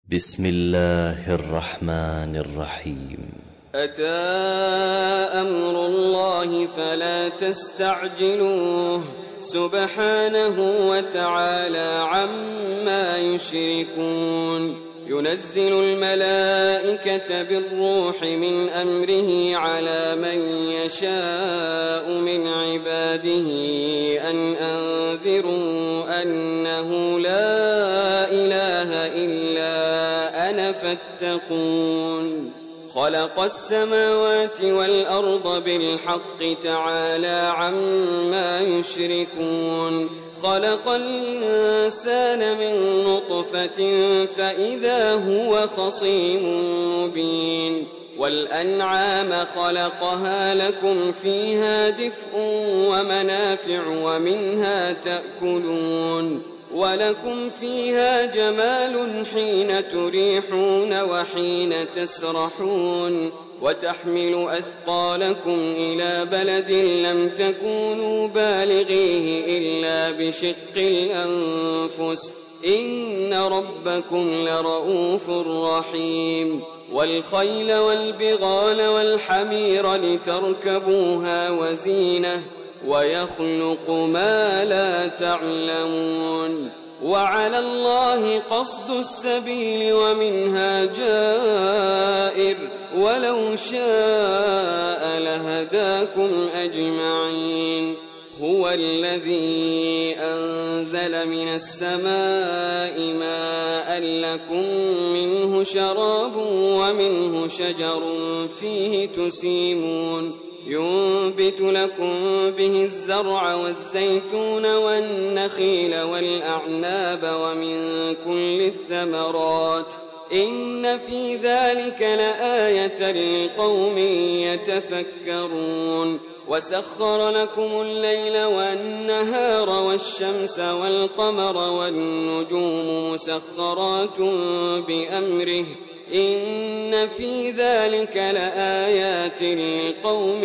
بسم الله الرحمن الرحيم. أتى أمر الله فلا تستعجلوه سبحانه وتعالى عما يشركون. ينزل الملائكة بالروح من أمره على من يشاء من عباده أن أنذروا أنه لا إله إلا أنا فاتقون. خلق السماوات والأرض بالحق تعالى عما يشركون. خلق الإنسان من نطفة فإذا هو خصيم مبين. والأنعام خلقها لكم فيها دفء ومنافع ومنها تأكلون. ولكم فيها جمال حين تريحون وحين تسرحون. وتحمل أثقالكم إلى بلد لم تكونوا بالغيه إلا بشق الأنفس إن ربكم لرؤوف رحيم. والخيل والبغال والحمير لتركبوها وزينة ويخلق ما لا تعلمون. وعلى الله قصد السبيل ومنها جائر ولو شاء لهداكم أجمعين. هو الذي أنزل من السماء ماء لكم منه شراب ومنه شجر فيه تسيمون. ينبت لكم به الزرع والزيتون والنخيل والأعناب ومن كل الثمرات إن في ذلك لآية لقوم يتفكرون. وسخر لكم الليل والنهار والشمس والقمر والنجوم مسخرات بأمره إن في ذلك لآيات لقوم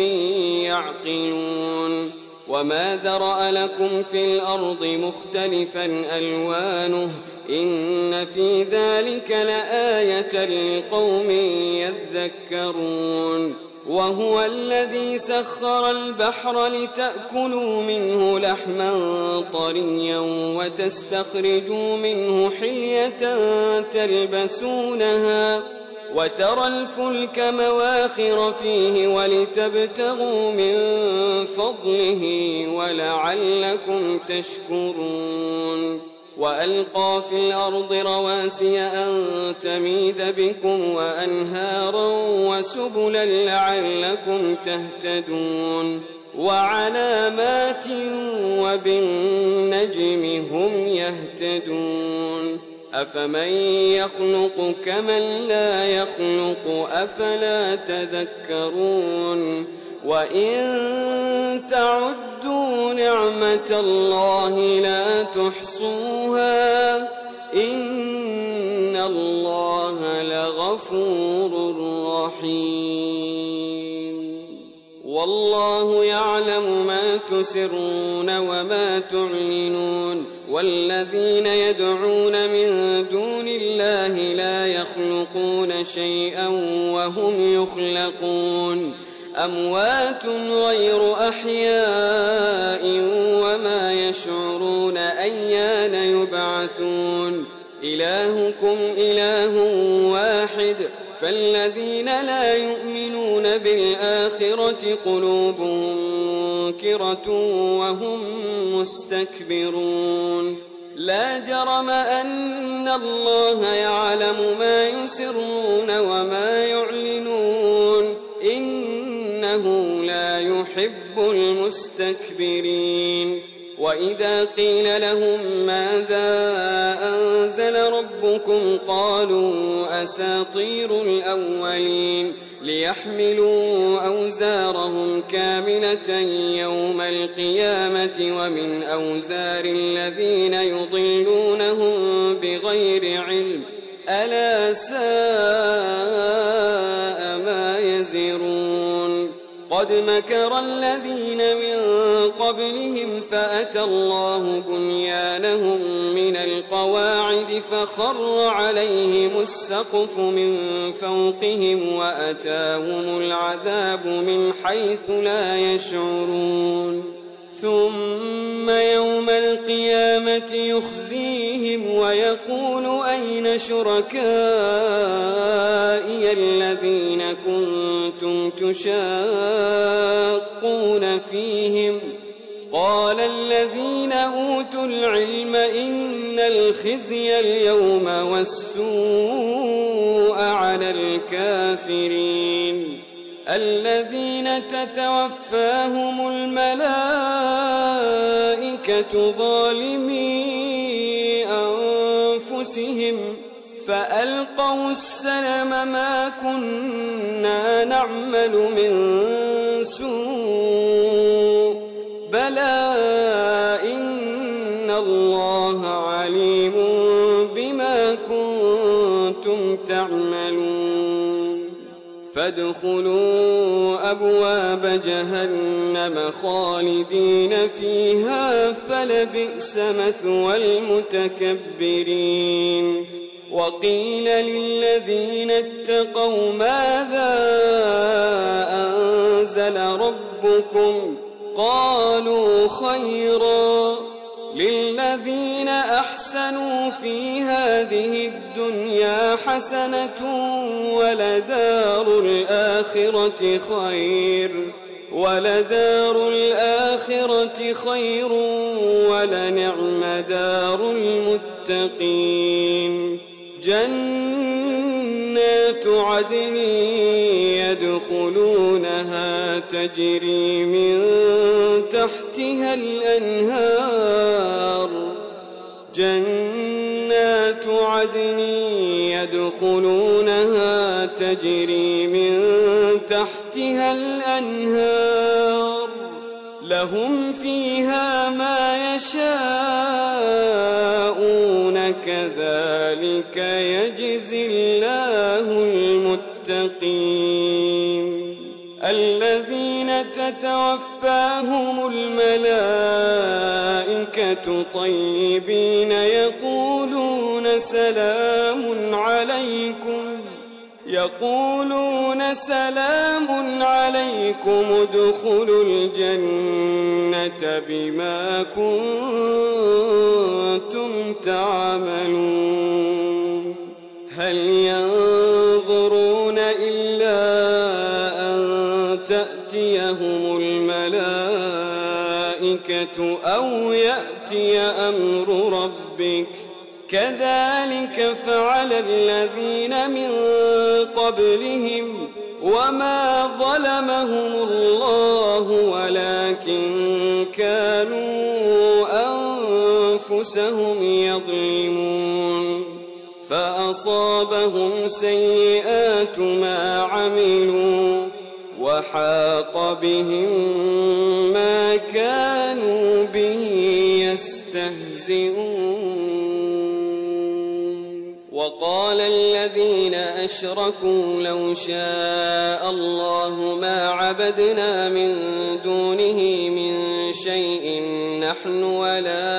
يعقلون. وما ذرأ لكم في الأرض مختلفا ألوانه إن في ذلك لآية لقوم يذكرون. وهو الذي سخر البحر لتأكلوا منه لحما طريا وتستخرجوا منه حلية تلبسونها وترى الفلك مواخر فيه ولتبتغوا من فضله ولعلكم تشكرون. وألقى في الأرض رواسي أن تميد بكم وأنهارا وسبلا لعلكم تهتدون. وعلامات وبالنجم هم يهتدون. أفمن يخلق كمن لا يخلق أفلا تذكرون. وإن تعدوا نعمة الله لا تحصوها إن الله لغفور رحيم. والله يعلم ما تسرون وما تعلنون. والذين يدعون من دون الله لا يخلقون شيئا وهم يخلقون. أموات غير أحياء وما يشعرون أيان يبعثون. إلهكم إله واحد فالذين لا يؤمنون بالآخرة قلوبهم منكرة وهم مستكبرون. لا جرم أن الله يعلم ما يسرون وما يعلنون إنه لا يحب المستكبرين. وإذا قيل لهم ماذا أنزل ربكم قالوا أساطير الأولين ليحملوا أوزارهم كاملة يوم القيامة ومن أوزار الذين يضلونهم بغير علم ألا ساء ما يزرون. وقد مكر الذين من قبلهم فأتى الله بنيانهم من القواعد فخر عليهم السقف من فوقهم وأتاهم العذاب من حيث لا يشعرون ثم يوم القيامة يخزيهم ويقول أين شركائي الذين كنتم تشاقون فيهم قال الذين أوتوا العلم إن الخزي اليوم والسوء على الكافرين الذين تتوفاهم الملائكة ظالمي أنفسهم فألقوا السلم ما كنا نعمل من سوء بلى إن الله عليم بما كنتم تعملون فادخلوا أبواب جهنم خالدين فيها فلبئس مثوى المتكبرين وقيل للذين اتقوا ماذا أنزل ربكم قالوا خيرا للذين أحسنوا في هذه الدنيا حسنة ولدار الآخرة خير ولنعم دار المتقين جنات عدن يدخلونها تجري من تحتها الأنهار جنات عدن يدخلونها تجري من تحتها الأنهار لهم فيها ما يشاءون كذلك يجزي الله المتقين الذين تتوفاهم الملائكة طيبين يقولون سلام عليكم ادخلوا الجنة بما كنتم تعملون هل ينظرون إلا أن تأتيهم الملائكة أو يأتي أمر ربك كذلك فعل الذين من قبلهم وما ظلمهم الله ولكن كانوا أنفسهم يظلمون فأصابهم سيئات ما عملوا وحاق بهم ما كانوا به يستهزئون وقال الذين أشركوا لو شاء الله ما عبدنا من دونه من شيء نحن ولا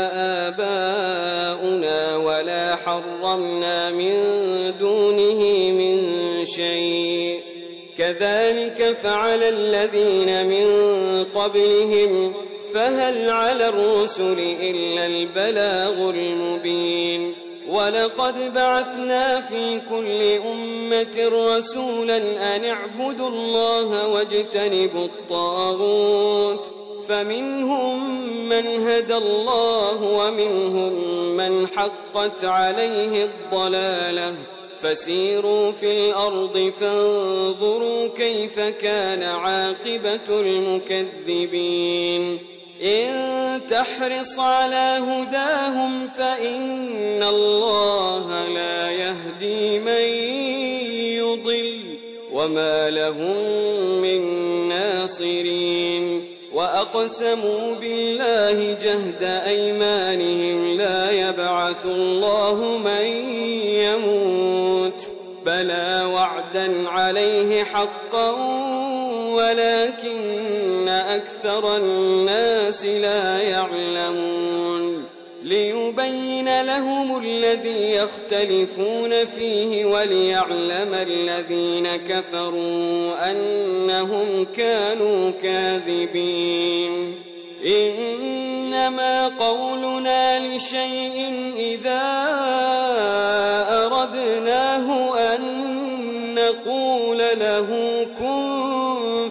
آباؤنا ولا حرمنا من دونه من شيء كذلك فعل الذين من قبلهم فهل على الرسل إلا البلاغ المبين ولقد بعثنا في كل أمة رسولا أن اعبدوا الله واجتنبوا الطاغوت فمنهم من هدى الله ومنهم من حقت عليه الضلالة فسيروا في الأرض فانظروا كيف كان عاقبة المكذبين إن تحرص على هداهم فإن الله لا يهدي من يضل وما لهم من ناصرين وأقسموا بالله جهد أيمانهم لا يبعث الله من يموت بلى وعدا عليه حقا ولكن أكثر الناس لا يعلمون ليبين لهم الذي يختلفون فيه وليعلم الذين كفروا أنهم كانوا كاذبين إنما قولنا لشيء إذا أردناه أن نقول له كن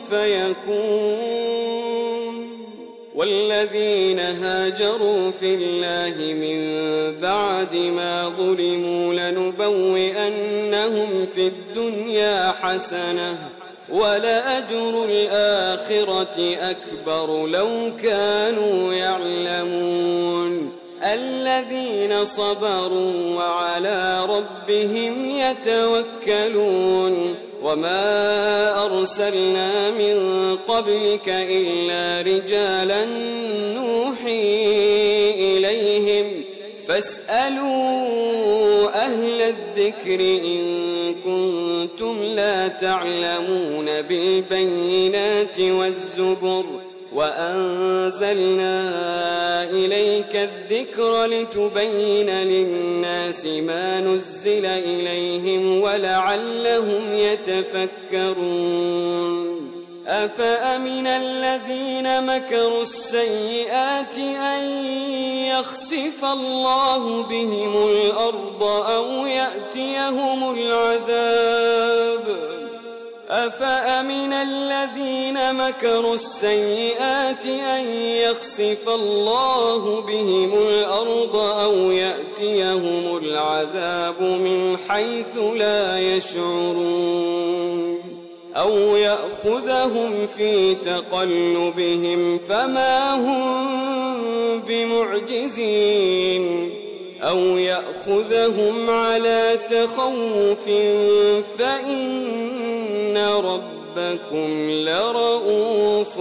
فيكون والذين هاجروا في الله من بعد ما ظلموا لنبوئنهم في الدنيا حسنة ولأجر الآخرة أكبر لو كانوا يعلمون الذين صبروا وعلى ربهم يتوكلون وما أرسلنا من قبلك إلا رجالا نوحي إليهم فاسألوا أهل الذكر إن كنتم لا تعلمون بالبينات والزبر وأنزلنا إليك الذكر لتبين للناس ما نزل إليهم ولعلهم يتفكرون أفأمن الذين مكروا السيئات أن يخسف الله بهم الأرض أو يأتيهم العذاب أفأمن الذين مكروا السيئات أن يخسف الله بهم الأرض أو يأتيهم العذاب من حيث لا يشعرون أو يأخذهم في تقلبهم فما هم بمعجزين أو يأخذهم على تخوف فإن ربكم لرؤوف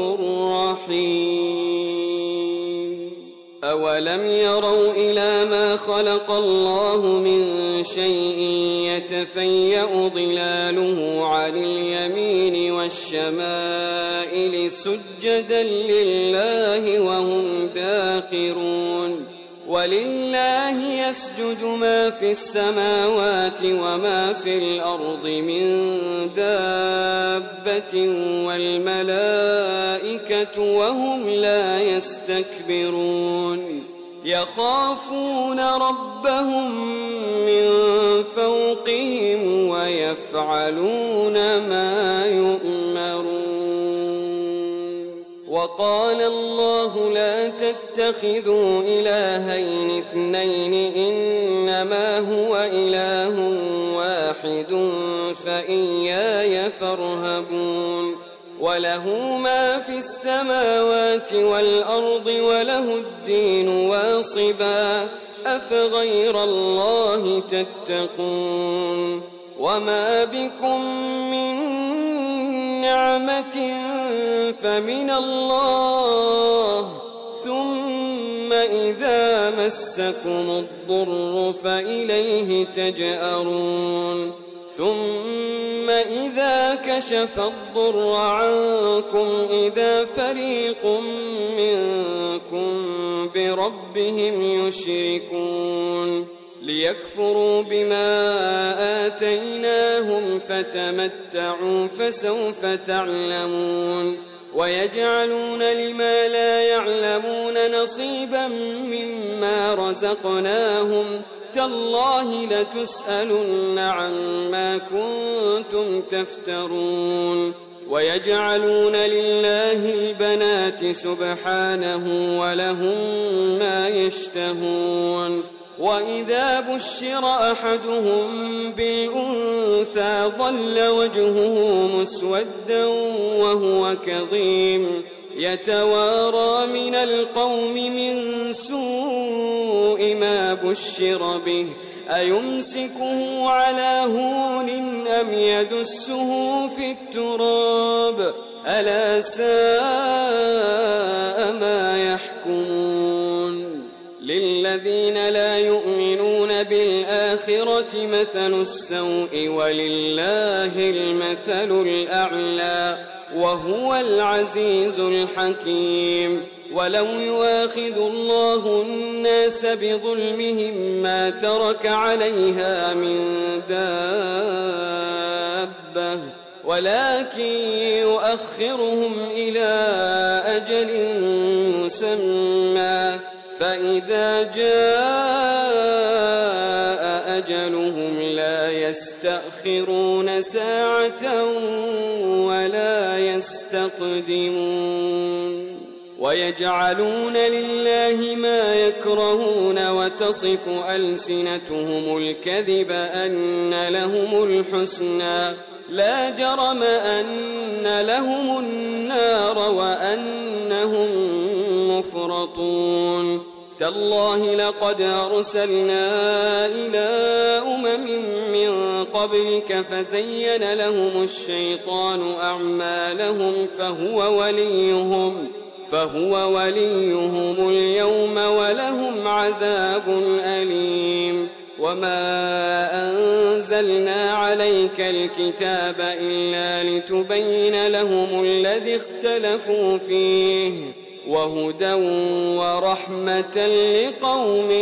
رحيم أولم يروا إلى ما خلق الله من شيء يتفيأ ظلاله عن اليمين والشمائل سجدا لله وهم داخرون ولله يسجد ما في السماوات وما في الأرض من دابة والملائكة وهم لا يستكبرون يخافون ربهم من فوقهم ويفعلون ما يؤمرون وقال الله لا تتخذوا إلهين اثنين إنما هو إله واحد فإياي فارهبون وله ما في السماوات والأرض وله الدين واصبا أفغير الله تتقون وما بكم من نعمة فمن الله ثم إذا مسكم الضر فإليه تجأرون ثم إذا كشف الضر عنكم إذا فريق منكم بربهم يشركون ليكفروا بما آتيناهم فتمتعوا فسوف تعلمون ويجعلون لما لا يعلمون نصيبا مما رزقناهم تالله لتسألن عما كنتم تفترون ويجعلون لله البنات سبحانه ولهم ما يشتهون وإذا بشر أحدهم بالأنثى ظل وجهه مسودا وهو كظيم يتوارى من القوم من سوء ما بشر به أيمسكه على هون أم يدسه في التراب ألا ساء ما يحكمون للذين لا يؤمنون بالآخرة مثل السوء ولله المثل الأعلى وهو العزيز الحكيم. ولو يؤاخذ الله الناس بظلمهم ما ترك عليها من دابة ولكن يؤخرهم إلى أجل مسمى فإذا جاء أجلهم لا يستأخرون ساعة ولا يستقدمون. ويجعلون لله ما يكرهون وتصف ألسنتهم الكذب أن لهم الحسنى لا جرم أن لهم النار وأنهم مفرطون. تالله لقد أرسلنا إلى من قبلك فزين لهم الشيطان أعمالهم فهو وليهم اليوم ولهم عذاب أليم. وما أنزلنا عليك الكتاب إلا لتبين لهم الذي اختلفوا فيه وهدى ورحمة لقوم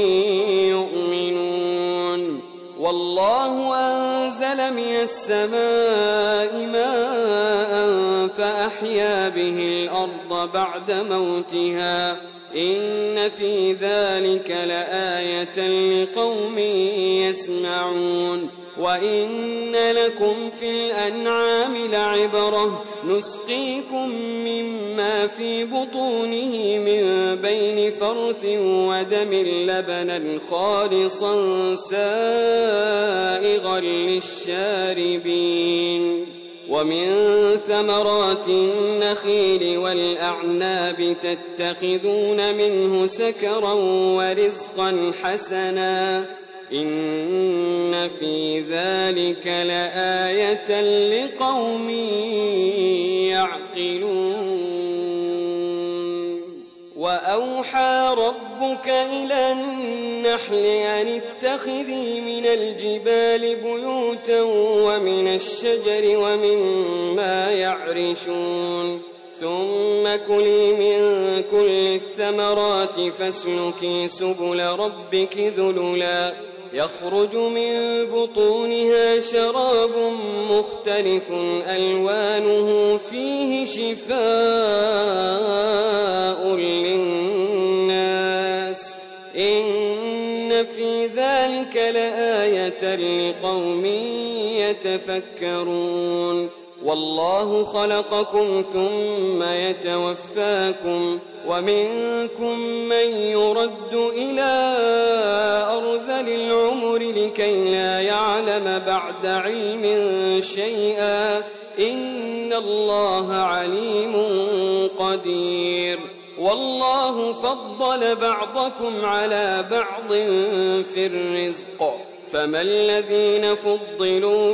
يؤمنون. والله أنزل من السماء ماء فأحيا به الأرض بعد موتها إن في ذلك لآية لقوم يسمعون. وإن لكم في الأنعام لعبرة نسقيكم مما في بطونه من بين فرث ودم لبنا خالصا سائغا للشاربين. ومن ثمرات النخيل والأعناب تتخذون منه سكرا ورزقا حسنا إن في ذلك لآية لقوم يعقلون. وأوحى ربك إلى النحل أن اتخذي من الجبال بيوتا ومن الشجر ومما يعرشون ثم كلي من كل الثمرات فاسلكي سبل ربك ذللا يخرج من بطونها شراب مختلف ألوانه فيه شفاء للناس إن في ذلك لآية لقوم يتفكرون. والله خلقكم ثم يتوفاكم ومنكم من يرد إلى أرذل العمر لكي لا يعلم بعد علم شيئا إن الله عليم قدير. والله فضل بعضكم على بعض في الرزق فما الذين فضلوا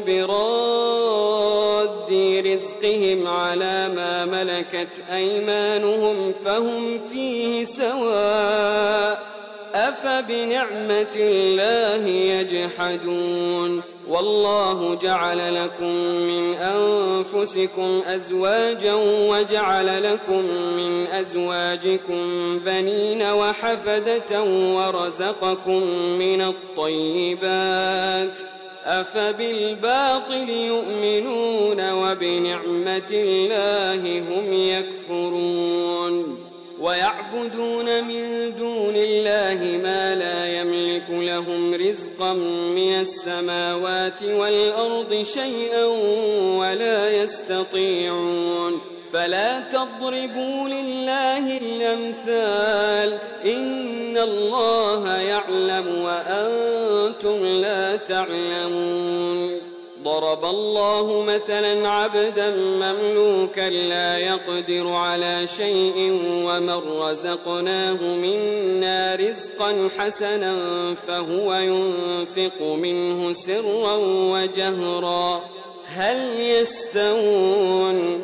براد رزقهم على ما ملكت أيمانهم فهم فيه سواء أفبنعمة الله يجحدون. والله جعل لكم من أنفسكم أزواجا وجعل لكم من أزواجكم بنين وحفدة ورزقكم من الطيبات أفبالباطل يؤمنون وبنعمة الله هم يكفرون. ويعبدون من دون الله ما لا يملك لهم رزقا من السماوات والأرض شيئا ولا يستطيعون. فلا تضربوا لله الأمثال إن الله يعلم وأنتم لا تعلمون. ضرب الله مثلا عبدا مملوكا لا يقدر على شيء ومن رزقناه منا رزقا حسنا فهو ينفق منه سرا وجهرا هل يستوون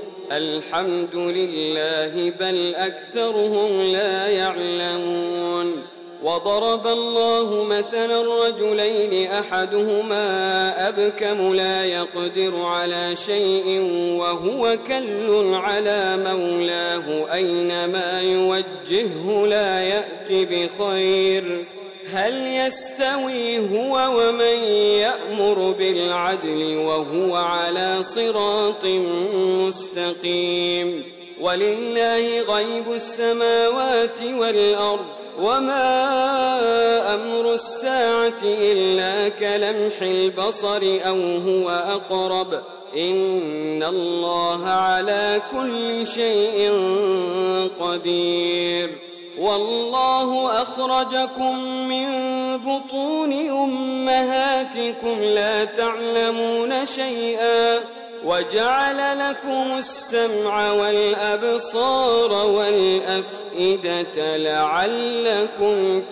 الحمد لله بل أكثرهم لا يعلمون. وضرب الله مثلا رجلين أحدهما أبكم لا يقدر على شيء وهو كل على مولاه أينما يوجهه لا يأت بخير هل يستوي هو ومن يأمر بالعدل وهو على صراط مستقيم ولله غيب السماوات والأرض وما أمر الساعة إلا كلمح البصر أو هو أقرب إن الله على كل شيء قدير والله أخرجكم من بطون أمهاتكم لا تعلمون شيئا وجعل لكم السمع والأبصار والأفئدة لعلكم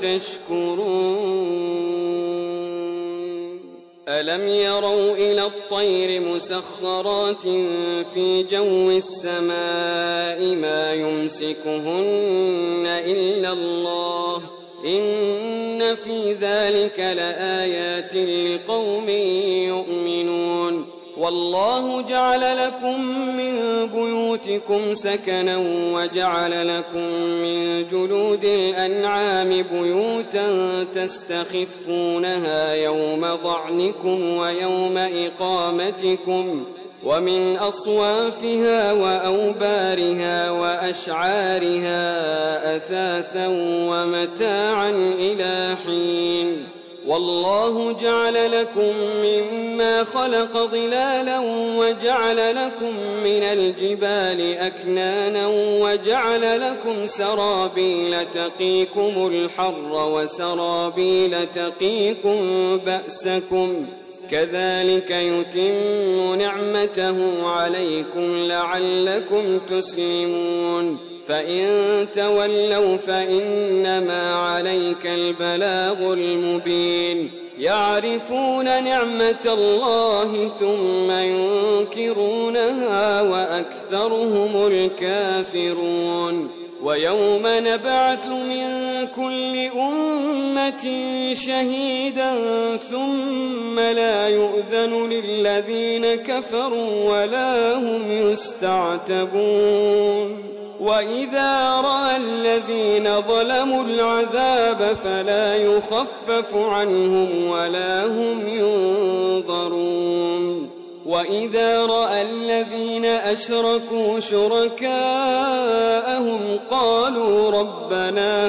تشكرون ألم يروا إلى الطير مسخرات في جو السماء ما يمسكهن إلا الله إن في ذلك لآيات لقوم يؤمنون والله جعل لكم من بيوتكم سكنا وجعل لكم من جلود الأنعام بيوتا تستخفونها يوم ضعنكم ويوم إقامتكم ومن أصوافها وأوبارها وأشعارها أثاثا ومتاعا إلى حين والله جعل لكم مما خلق ظلالا وجعل لكم من الجبال أكنانا وجعل لكم سرابيل تقيكم الحر وسرابيل تقيكم بأسكم كذلك يتم نعمته عليكم لعلكم تسلمون فإن تولوا فإنما عليك البلاغ المبين يعرفون نعمة الله ثم ينكرونها وأكثرهم الكافرون ويوم نبعث من كل أمة شهيدا ثم لا يؤذن للذين كفروا ولا هم يستعتبون وإذا رأى الذين ظلموا العذاب فلا يخفف عنهم ولا هم ينظرون وإذا رأى الذين أشركوا شركاءهم قالوا ربنا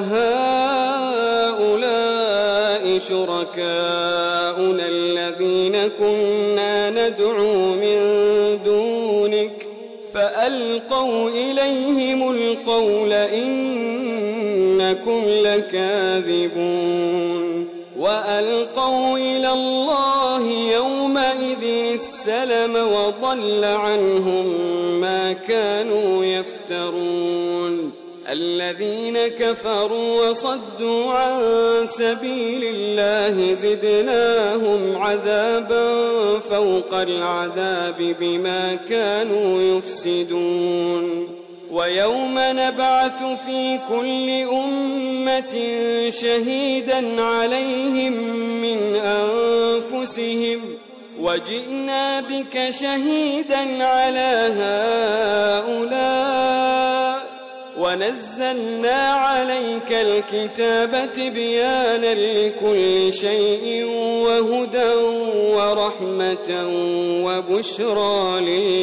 هؤلاء شركاؤنا الذين كنا ندعو من دونك فألقوا إليهم القول إنكم لكاذبون وألقوا إلى الله يومئذ السلم وضل عنهم ما كانوا يفترون الذين كفروا وصدوا عن سبيل الله زدناهم عذابا فوق العذاب بما كانوا يفسدون ويوم نبعث في كل أمة شهيدا عليهم من أنفسهم وجئنا بك شهيدا على هؤلاء ونزلنا عليك الكتاب تبيانا لكل شيء وهدى ورحمة وبشرى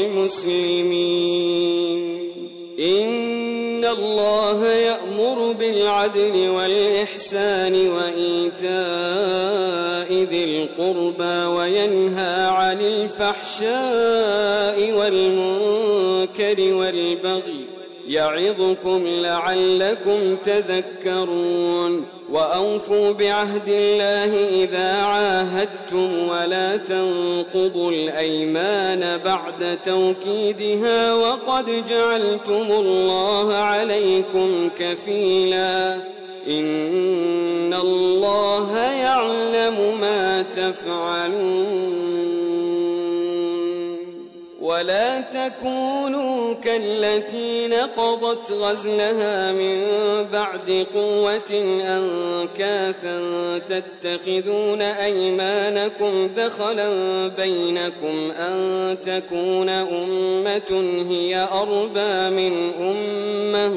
للمسلمين إن الله يأمر بالعدل والإحسان وإيتاء ذي القربى وينهى عن الفحشاء والمنكر والبغي يعظكم لعلكم تذكرون وأوفوا بعهد الله إذا عاهدتم ولا تنقضوا الأيمان بعد توكيدها وقد جعلتم الله عليكم كفيلا إن الله يعلم ما تفعلون ولا تكونوا كالتي نقضت غزلها من بعد قوة أنكاثا تتخذون أيمانكم دخلا بينكم أن تكون أمة هي أربى من أمة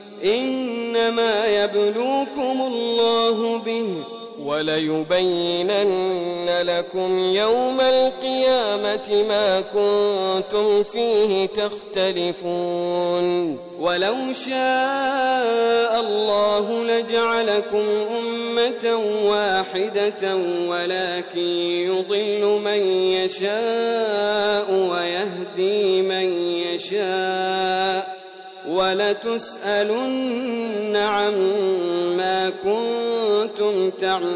إنما يبلوكم الله به وليبينن لكم يوم القيامة ما كنتم فيه تختلفون ولو شاء الله لجعلكم أمة واحدة ولكن يضل من يشاء ويهدي من يشاء ولتسألن عما كنتم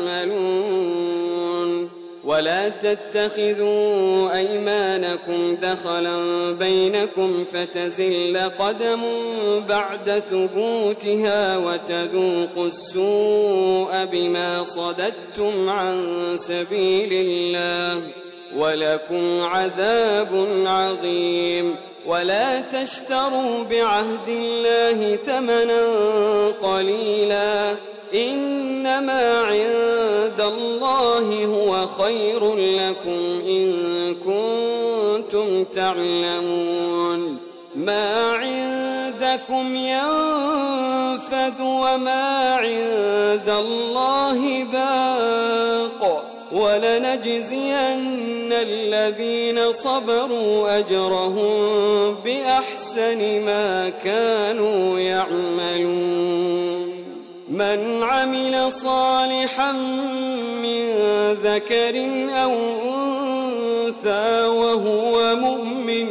تعملون ولا تتخذوا أيمانكم دخلا بينكم فتزل قدم بعد ثبوتها وتذوقوا السوء بما صددتم عن سبيل الله ولكم عذاب عظيم ولا تشتروا بعهد الله ثمنا قليلا إنما عند الله هو خير لكم إن كنتم تعلمون ما عندكم ينفد وما عند الله باق ولنجزين الذين صبروا أجرهم بأحسن ما كانوا يعملون من عمل صالحا من ذكر أو أنثى وهو مؤمن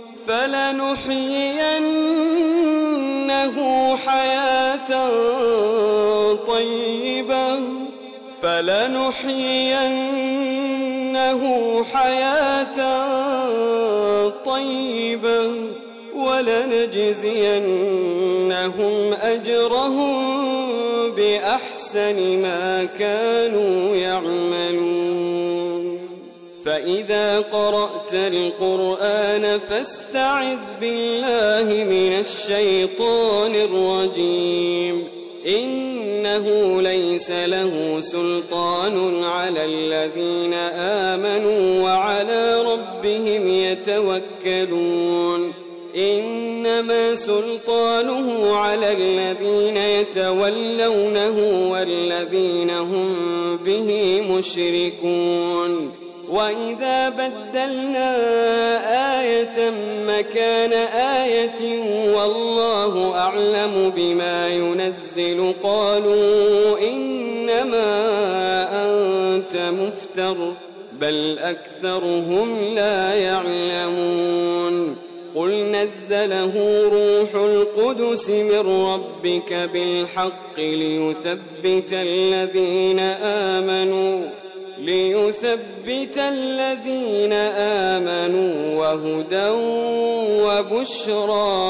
فلنحيينه حياة طيبة ولنجزينهم أجرهم بأحسن ما كانوا يعملون فإذا قرأت القرآن فاستعذ بالله من الشيطان الرجيم إنه ليس له سلطان على الذين آمنوا وعلى ربهم يتوكلون إنما سلطانه على الذين يتولونه والذين هم به مشركون وإذا بدلنا آية مكان آية والله أعلم بما ينزل قالوا إنما أنت مفتر بل أكثرهم لا يعلمون قل نزله روح القدس من ربك بالحق ليثبت الذين آمنوا وهدى وبشرى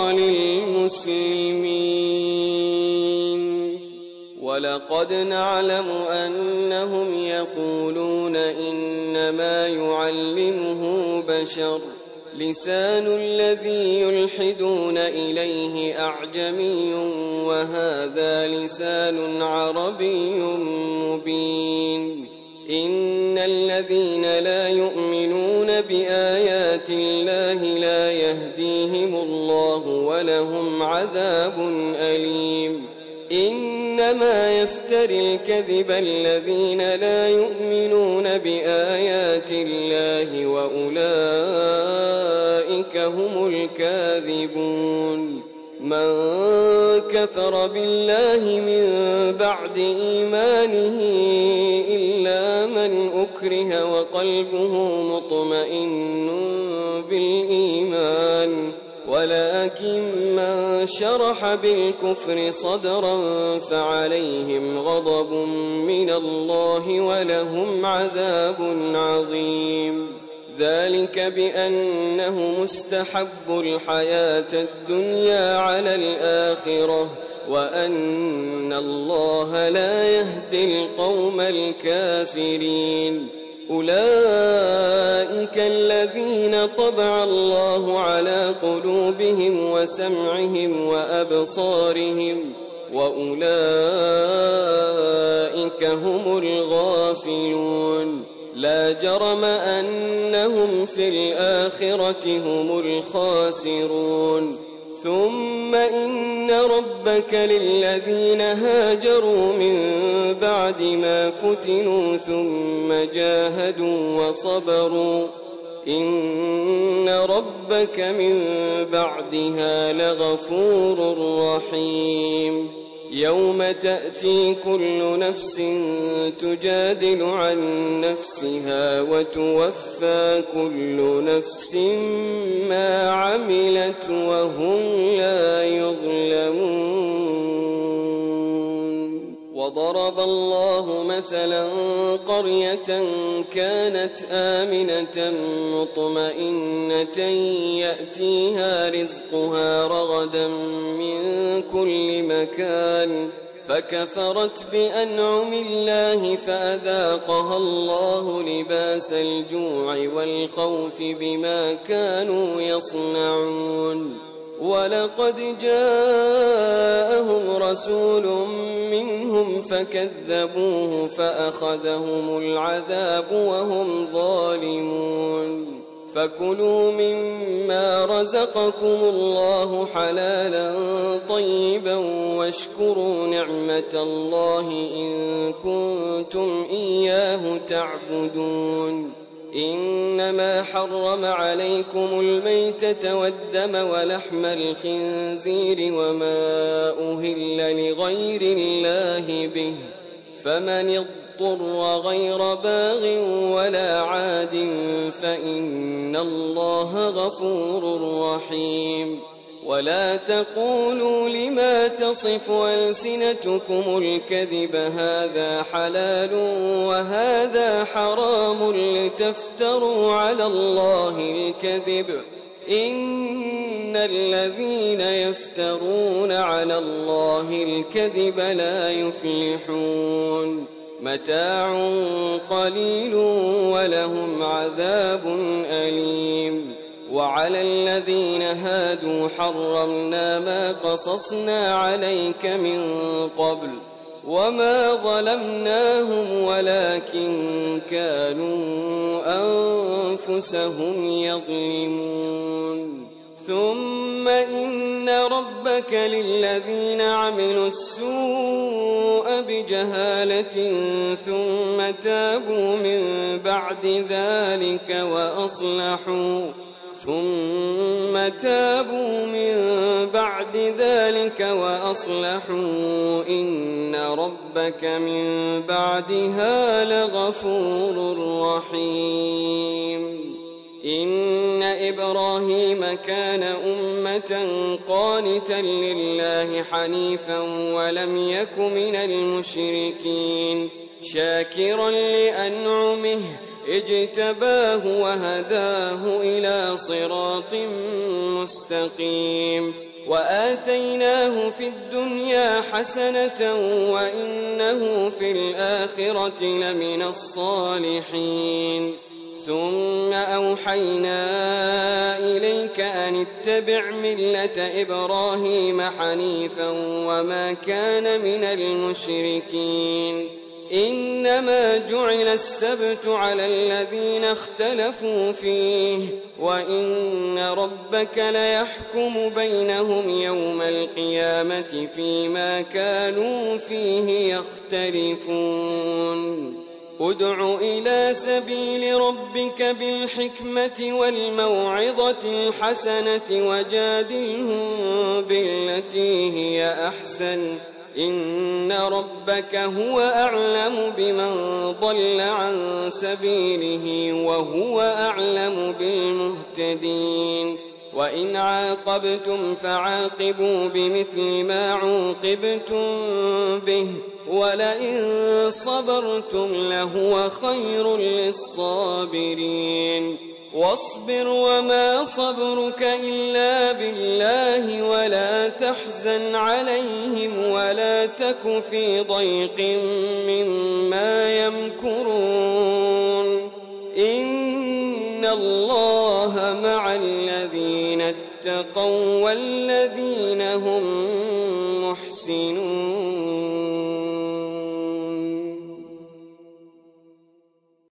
للمسلمين ولقد نعلم أنهم يقولون إنما يعلمه بشر لسان الذي يلحدون إليه أعجمي وهذا لسان عربي مبين إن الذين لا يؤمنون بآيات الله لا يهديهم الله ولهم عذاب أليم إنما يفتري الكذب الذين لا يؤمنون بآيات الله وأولئك هم الكاذبون من كفر بالله من بعد إيمانه إلا من أكره وقلبه مطمئن بالإيمان ولكن من شرح بالكفر صدرا فعليهم غضب من الله ولهم عذاب عظيم ذلك بأنه مستحب الحياة الدنيا على الآخرة وأن الله لا يهدي القوم الكافرين أولئك الذين طبع الله على قلوبهم وسمعهم وأبصارهم وأولئك هم الغافلون لا جرم أنهم في الآخرة هم الخاسرون ثم إن ربك للذين هاجروا من بعد ما فتنوا ثم جاهدوا وصبروا إن ربك من بعدها لغفور رحيم يوم تأتي كل نفس تجادل عن نفسها وتوفى كل نفس ما عملت وهم لا يظلمون وضرب الله مثلا قرية كانت آمنة مطمئنة يأتيها رزقها رغدا من كل مكان فكفرت بأنعم الله فأذاقها الله لباس الجوع والخوف بما كانوا يصنعون ولقد جاءهم رسول منهم فكذبوه فأخذهم العذاب وهم ظالمون فكلوا مما رزقكم الله حلالا طيبا واشكروا نعمة الله إن كنتم إياه تعبدون إنما حرم عليكم الميتة والدم ولحم الخنزير وما أهل لغير الله به فمن اضطر غير باغ ولا عاد فإن الله غفور رحيم ولا تقولوا لما تصف ألسنتكم الكذب هذا حلال وهذا حرام لتفتروا على الله الكذب إن الذين يفترون على الله الكذب لا يفلحون متاع قليل ولهم عذاب أليم وعلى الذين هادوا حرمنا ما قصصنا عليك من قبل وما ظلمناهم ولكن كانوا أنفسهم يظلمون ثم إن ربك للذين عملوا السوء بجهالة ثم تابوا من بعد ذلك وأصلحوا إن ربك من بعدها لغفور رحيم إن إبراهيم كان أمة قانتا لله حنيفا ولم يك من المشركين شاكرا لأنعمه اجتباه وهداه إلى صراط مستقيم وآتيناه في الدنيا حسنة وإنه في الآخرة لمن الصالحين ثم أوحينا إليك أن اتبع ملة إبراهيم حنيفا وما كان من المشركين إنما جعل السبت على الذين اختلفوا فيه وإن ربك ليحكم بينهم يوم القيامة فيما كانوا فيه يختلفون ادع إلى سبيل ربك بالحكمة والموعظة الحسنة وجادلهم بالتي هي أحسن إن ربك هو أعلم بمن ضل عن سبيله وهو أعلم بالمهتدين وإن عاقبتم فعاقبوا بمثل ما عوقبتم به ولئن صبرتم لهو خير للصابرين واصبر وما صبرك إلا بالله ولا تحزن عليهم ولا تك في ضيق مما يمكرون الله مع الذين اتقوا والذين هم محسنون.